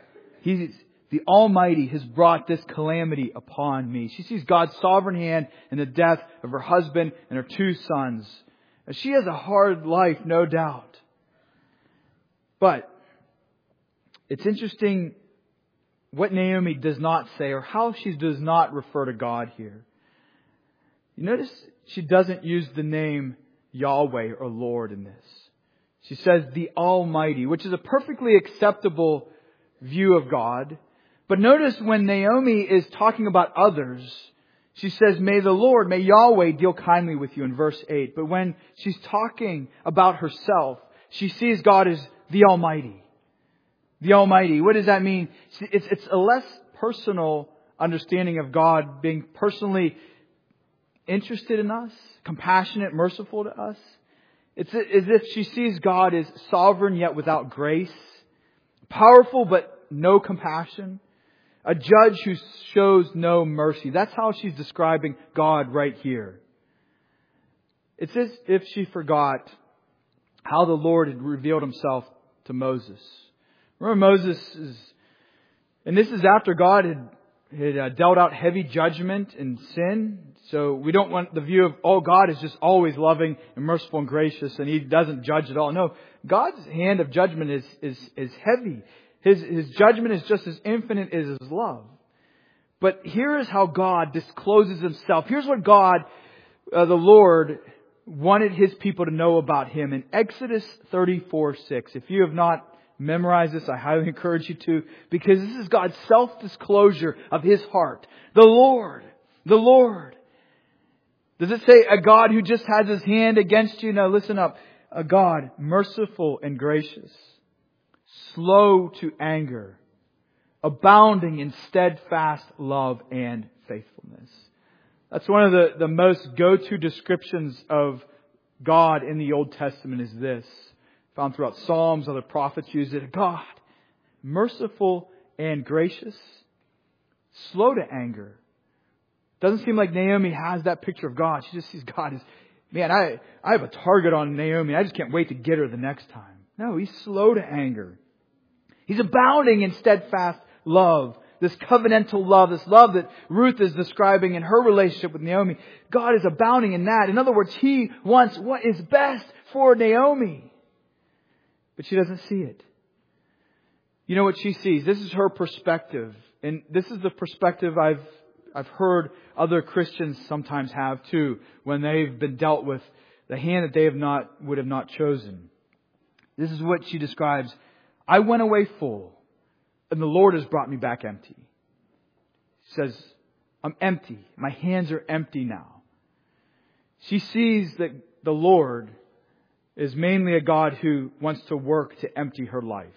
The Almighty has brought this calamity upon me. She sees God's sovereign hand in the death of her husband and her two sons. She has a hard life, no doubt. But it's interesting what Naomi does not say, or how she does not refer to God here. You notice she doesn't use the name Yahweh or Lord in this. She says the Almighty, which is a perfectly acceptable view of God. But notice when Naomi is talking about others, she says, may Yahweh deal kindly with you in verse 8. But when she's talking about herself, she sees God as the Almighty. The Almighty. What does that mean? It's a less personal understanding of God being personally interested in us, compassionate, merciful to us. It's as if she sees God as sovereign yet without grace, powerful but no compassion, a judge who shows no mercy. That's how she's describing God right here. It's as if she forgot how the Lord had revealed Himself to Moses. Remember, Moses And this is after God had dealt out heavy judgment and sin. So we don't want the view of, oh, God is just always loving and merciful and gracious and He doesn't judge at all. No, God's hand of judgment is heavy. His judgment is just as infinite as His love. But here is how God discloses Himself. Here's what God, the Lord, wanted His people to know about Him in Exodus 34:6. If you have not memorized this, I highly encourage you to, because this is God's self-disclosure of His heart. The Lord. Does it say a God who just has His hand against you? No, listen up. A God merciful and gracious, slow to anger, abounding in steadfast love and faithfulness. That's one of the most go-to descriptions of God in the Old Testament is this. Found throughout Psalms, other prophets use it. God, merciful and gracious, slow to anger. Doesn't seem like Naomi has that picture of God. She just sees God as, man, I have a target on Naomi. I just can't wait to get her the next time. No, He's slow to anger. He's abounding in steadfast love. This covenantal love, this love that Ruth is describing in her relationship with Naomi. God is abounding in that. In other words, He wants what is best for Naomi. But she doesn't see it. You know what she sees? This is her perspective. And this is the perspective I've heard other Christians sometimes have too, when they've been dealt with the hand that they would have not chosen. This is what she describes. I went away full, and the Lord has brought me back empty. She says, I'm empty. My hands are empty now. She sees that the Lord is mainly a God who wants to work to empty her life.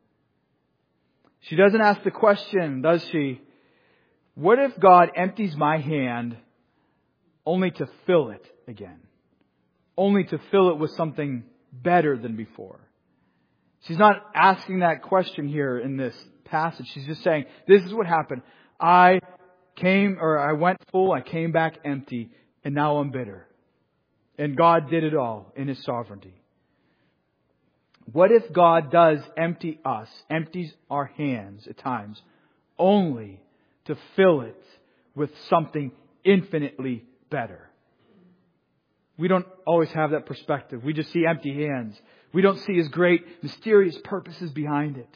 She doesn't ask the question, does she? What if God empties my hand only to fill it again? Only to fill it with something better than before? She's not asking that question here in this passage. She's just saying, this is what happened. I went full, I came back empty, and now I'm bitter. And God did it all in His sovereignty. What if God does empties our hands at times, only to fill it with something infinitely better? We don't always have that perspective. We just see empty hands. We don't see His great, mysterious purposes behind it.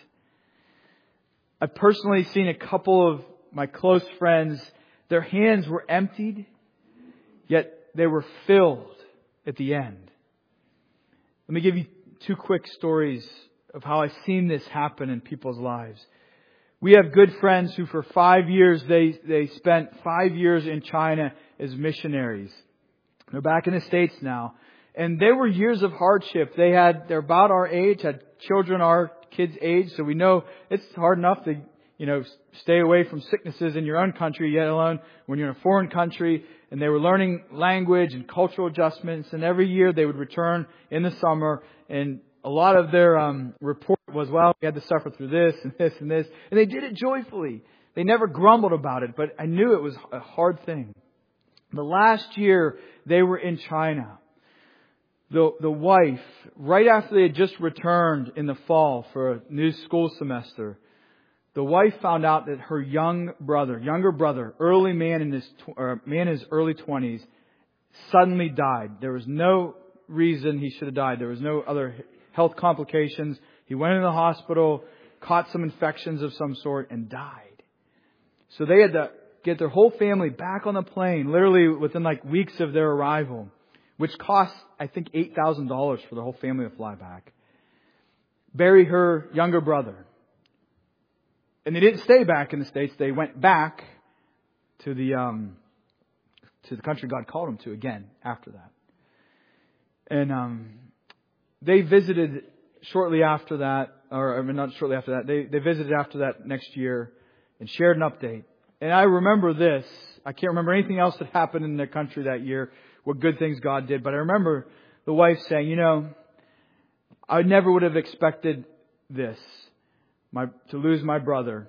I've personally seen a couple of my close friends, their hands were emptied, yet they were filled at the end. Let me give you 2 quick stories of how I've seen this happen in people's lives. We have good friends who for 5 years, they spent 5 years in China as missionaries. They're back in the States now. And they were years of hardship. They're about our age, had children our kids' age, so we know it's hard enough to, stay away from sicknesses in your own country, yet alone when you're in a foreign country. And they were learning language and cultural adjustments. And every year they would return in the summer. And a lot of their report was, well, we had to suffer through this and this and this. And they did it joyfully. They never grumbled about it, but I knew it was a hard thing. The last year they were in China, the wife, right after they had just returned in the fall for a new school semester, the wife found out that her younger brother, early man in his early 20s, suddenly died. There was no reason he should have died. There was no other health complications. He went into the hospital, caught some infections of some sort, and died. So they had to get their whole family back on the plane, literally within weeks of their arrival, which cost, I think, $8,000 for the whole family to fly back. Bury her younger brother. And they didn't stay back in the States. They went back to the country God called them to again after that. And they visited shortly after that, not shortly after that. They visited after that next year and shared an update. And I remember this. I can't remember anything else that happened in their country that year, what good things God did. But I remember the wife saying, I never would have expected this. To lose my brother.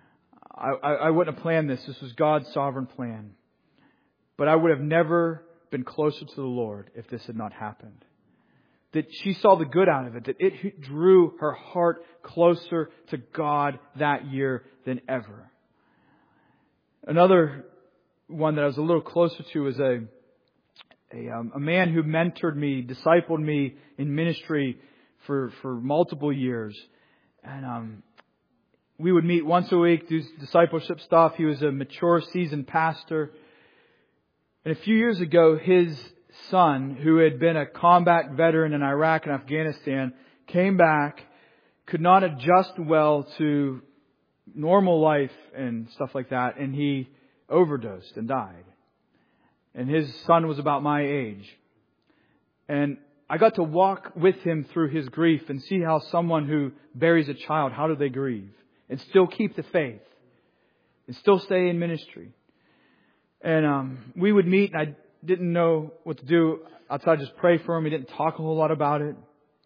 I wouldn't have planned this. This was God's sovereign plan. But I would have never been closer to the Lord if this had not happened. that she saw the good out of it, that it drew her heart closer to God that year than ever. Another one that I was a little closer to was a man who mentored me, discipled me in ministry for multiple years. And we would meet once a week, do discipleship stuff. He was a mature, seasoned pastor. And a few years ago, his son, who had been a combat veteran in Iraq and Afghanistan, came back, could not adjust well to normal life and stuff like that, and he overdosed and died. And his son was about my age. And I got to walk with him through his grief and see how someone who buries a child, how do they grieve? And still keep the faith. And still stay in ministry. And we would meet, and I didn't know what to do outside just pray for him. He didn't talk a whole lot about it.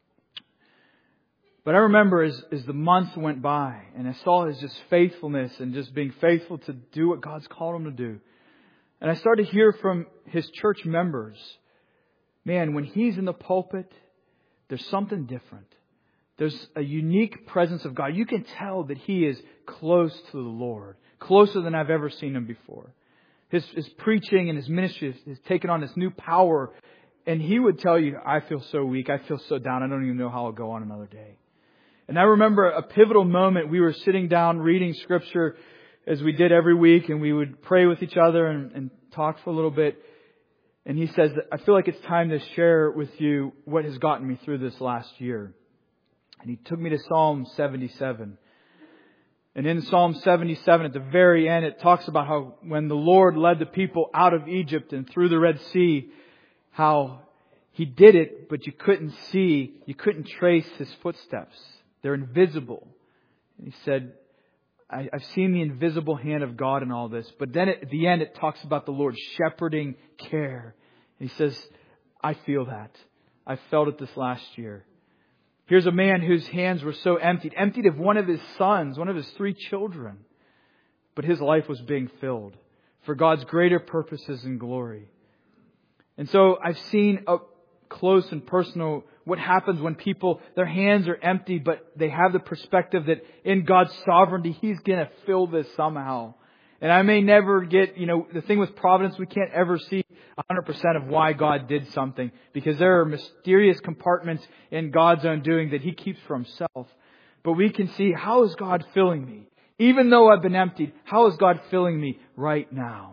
But I remember as the months went by, and I saw his just faithfulness and just being faithful to do what God's called him to do. And I started to hear from his church members, man, when he's in the pulpit, there's something different. There's a unique presence of God. You can tell that he is close to the Lord, closer than I've ever seen him before. His preaching and his ministry has taken on this new power. And he would tell you, I feel so weak. I feel so down. I don't even know how I'll go on another day. And I remember a pivotal moment. We were sitting down reading Scripture as we did every week. And we would pray with each other and talk for a little bit. And he says, I feel like it's time to share with you what has gotten me through this last year. And he took me to Psalm 77. And in Psalm 77, at the very end, it talks about how when the Lord led the people out of Egypt and through the Red Sea, how He did it, but you couldn't trace His footsteps. They're invisible. And He said, I've seen the invisible hand of God in all this. But then at the end, it talks about the Lord's shepherding care. And He says, I feel that. I felt it this last year. Here's a man whose hands were so emptied of one of his sons, one of his 3 children. But his life was being filled for God's greater purposes and glory. And so I've seen up close and personal what happens when people, their hands are empty, but they have the perspective that in God's sovereignty, He's going to fill this somehow. And I may never get, the thing with providence, we can't ever see 100% of why God did something, because there are mysterious compartments in God's own doing that He keeps for Himself. But we can see, how is God filling me? Even though I've been emptied, how is God filling me right now?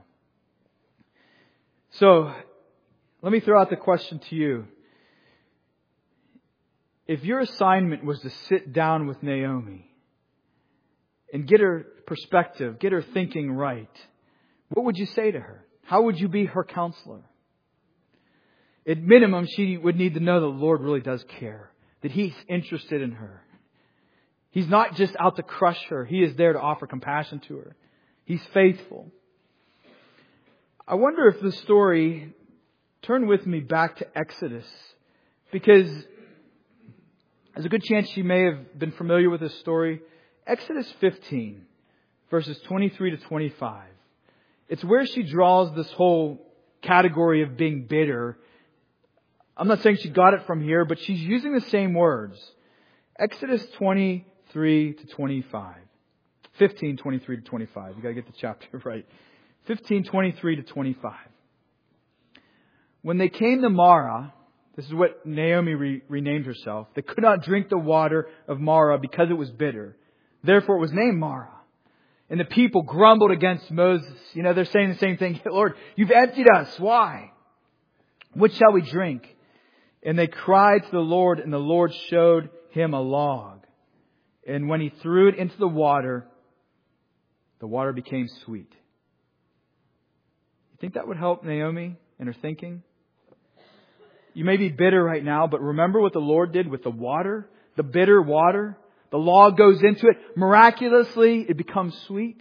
So, let me throw out the question to you. If your assignment was to sit down with Naomi and get her perspective, get her thinking right, what would you say to her? How would you be her counselor? At minimum, she would need to know the Lord really does care, that He's interested in her. He's not just out to crush her. He is there to offer compassion to her. He's faithful. I wonder if the story, turn with me back to Exodus, because there's a good chance you may have been familiar with this story. Exodus 15, verses 23 to 25. It's where she draws this whole category of being bitter. I'm not saying she got it from here, but she's using the same words. Exodus 23 to 25. 15, 23 to 25. You got to get the chapter right. 15, 23 to 25. When they came to Marah, this is what Naomi renamed herself. They could not drink the water of Marah because it was bitter. Therefore it was named Marah. And the people grumbled against Moses. They're saying the same thing. Lord, you've emptied us. Why? What shall we drink? And they cried to the Lord, and the Lord showed him a log. And when he threw it into the water became sweet. You think that would help Naomi in her thinking? You may be bitter right now, but remember what the Lord did with the water, the bitter water. The log goes into it. Miraculously, it becomes sweet.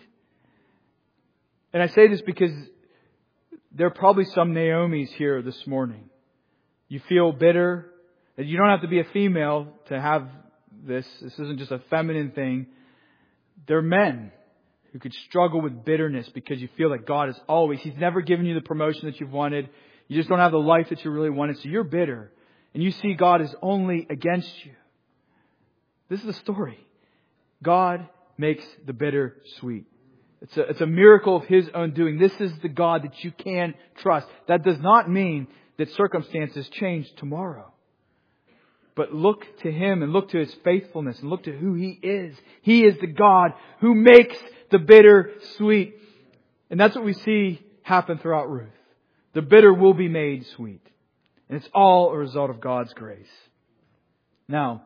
And I say this because there are probably some Naomis here this morning. You feel bitter. You don't have to be a female to have this. This isn't just a feminine thing. There are men who could struggle with bitterness because you feel that God is always, He's never given you the promotion that you've wanted. You just don't have the life that you really wanted. So you're bitter. and you see God is only against you. This is the story. God makes the bitter sweet. It's a miracle of His own doing. This is the God that you can trust. That does not mean that circumstances change tomorrow. But look to Him and look to His faithfulness and look to who He is. He is the God who makes the bitter sweet. And that's what we see happen throughout Ruth. The bitter will be made sweet. And it's all a result of God's grace. Now,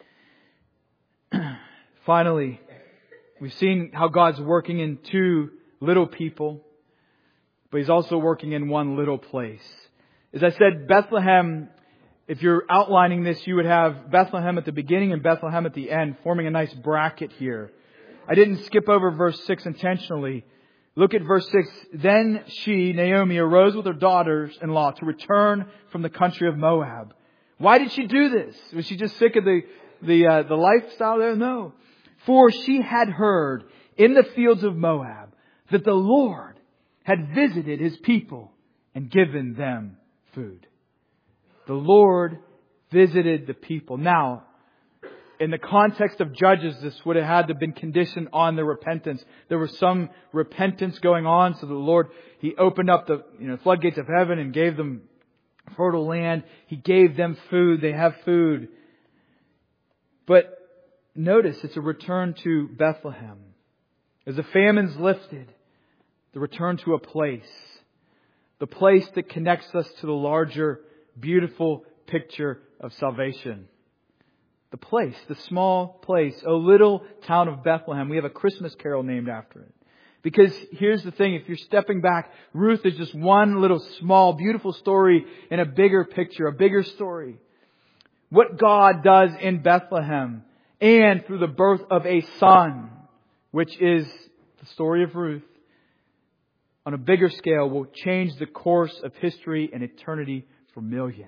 finally, we've seen how God's working in two little people, but He's also working in one little place. As I said, Bethlehem, if you're outlining this, you would have Bethlehem at the beginning and Bethlehem at the end, forming a nice bracket here. I didn't skip over verse 6 intentionally. Look at verse 6. Then she, Naomi, arose with her daughters-in-law to return from the country of Moab. Why did she do this? Was she just sick of the lifestyle there? No. For she had heard in the fields of Moab that the Lord had visited His people and given them food. The Lord visited the people. Now, in the context of Judges, this would have had to have been conditioned on their repentance. There was some repentance going on, so the Lord, He opened up the floodgates of heaven and gave them fertile land. He gave them food. They have food. But notice, it's a return to Bethlehem. As the famine's lifted, the return to a place. The place that connects us to the larger, beautiful picture of salvation. The place, the small place, a little town of Bethlehem. We have a Christmas carol named after it. Because here's the thing, if you're stepping back, Ruth is just one little small, beautiful story in a bigger picture, a bigger story. What God does in Bethlehem and through the birth of a son, which is the story of Ruth, on a bigger scale will change the course of history and eternity for millions.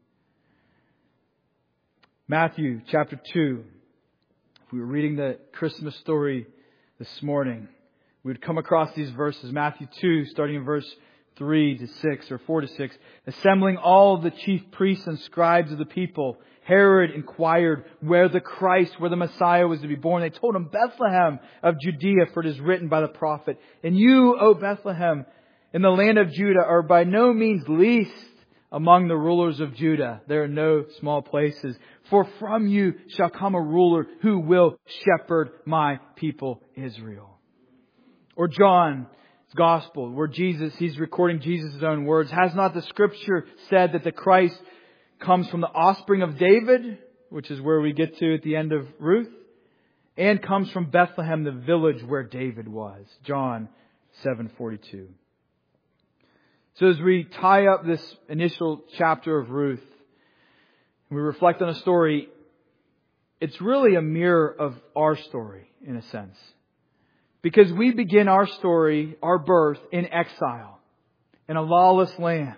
Matthew chapter 2. If we were reading the Christmas story this morning, we would come across these verses. Matthew 2, starting in verse 3 to 6 or 4 to 6. Assembling all the chief priests and scribes of the people, Herod inquired where the Messiah was to be born. They told him, Bethlehem of Judea, for it is written by the prophet, and you, O Bethlehem, in the land of Judah, are by no means least among the rulers of Judah. There are no small places. For from you shall come a ruler who will shepherd my people Israel. Or John's Gospel, where He's recording Jesus' own words. Has not the Scripture said that the Christ comes from the offspring of David, which is where we get to at the end of Ruth, and comes from Bethlehem, the village where David was. John 7:42. So as we tie up this initial chapter of Ruth, we reflect on a story, it's really a mirror of our story, in a sense. Because we begin our story, our birth, in exile, in a lawless land,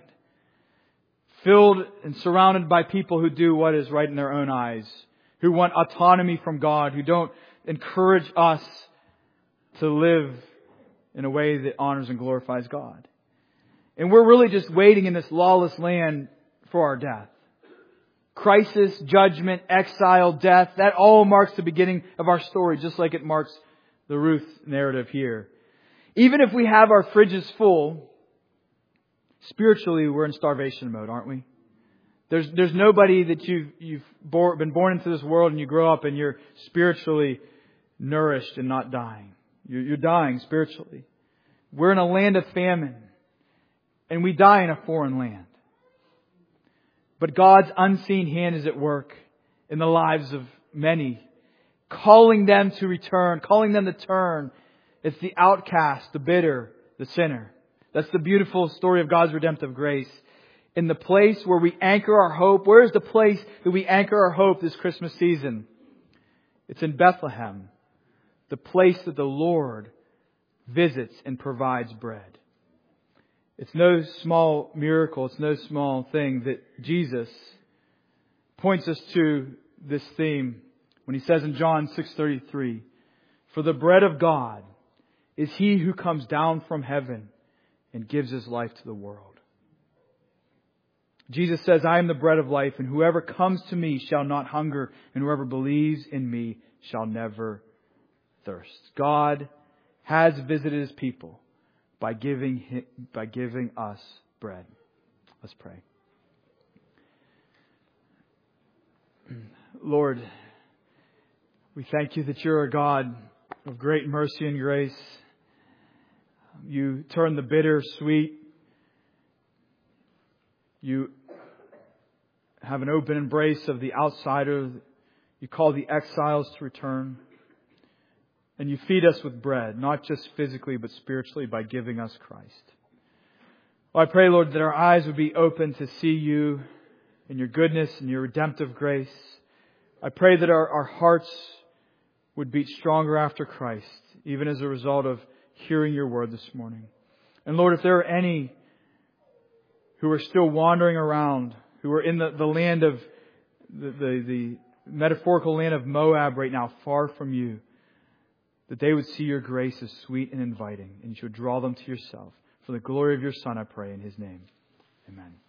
filled and surrounded by people who do what is right in their own eyes, who want autonomy from God, who don't encourage us to live in a way that honors and glorifies God. And we're really just waiting in this lawless land for our death. Crisis, judgment, exile, death, that all marks the beginning of our story, just like it marks the Ruth narrative here. Even if we have our fridges full, spiritually we're in starvation mode, aren't we? There's nobody that you've been born into this world and you grow up and you're spiritually nourished and not dying. You're dying spiritually. We're in a land of famine. And we die in a foreign land. But God's unseen hand is at work in the lives of many, calling them to return, calling them to turn. It's the outcast, the bitter, the sinner. That's the beautiful story of God's redemptive grace. In the place where we anchor our hope. Where is the place that we anchor our hope this Christmas season? It's in Bethlehem, the place that the Lord visits and provides bread. It's no small miracle, it's no small thing that Jesus points us to this theme when He says in John 6:33, "For the bread of God is He who comes down from heaven and gives His life to the world." Jesus says, I am the bread of life, and whoever comes to me shall not hunger, and whoever believes in me shall never thirst. God has visited His people by giving us bread. Let's pray. Lord, we thank You that You're a God of great mercy and grace. You turn the bitter sweet. You have an open embrace of the outsider. You call the exiles to return. And You feed us with bread, not just physically, but spiritually, by giving us Christ. Well, I pray, Lord, that our eyes would be open to see You and Your goodness and Your redemptive grace. I pray that our hearts would beat stronger after Christ, even as a result of hearing Your word this morning. And Lord, if there are any who are still wandering around, who are in the land of the metaphorical land of Moab right now, far from You, that they would see Your grace as sweet and inviting, and You would draw them to Yourself. For the glory of Your Son, I pray in His name. Amen.